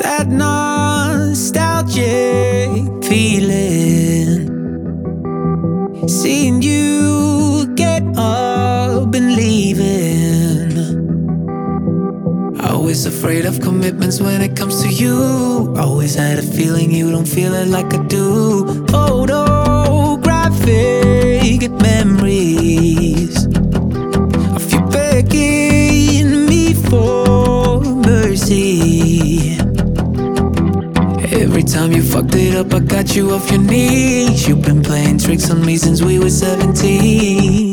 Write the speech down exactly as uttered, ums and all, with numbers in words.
that nostalgic feeling, seeing you get up and leaving. Always afraid of commitments when it comes to you. Always had a feeling you don't feel it like I do. Photographic memories of you begging me for mercy. Every time you fucked it up, I got you off your knees. You've been playing tricks on me since we were seventeen.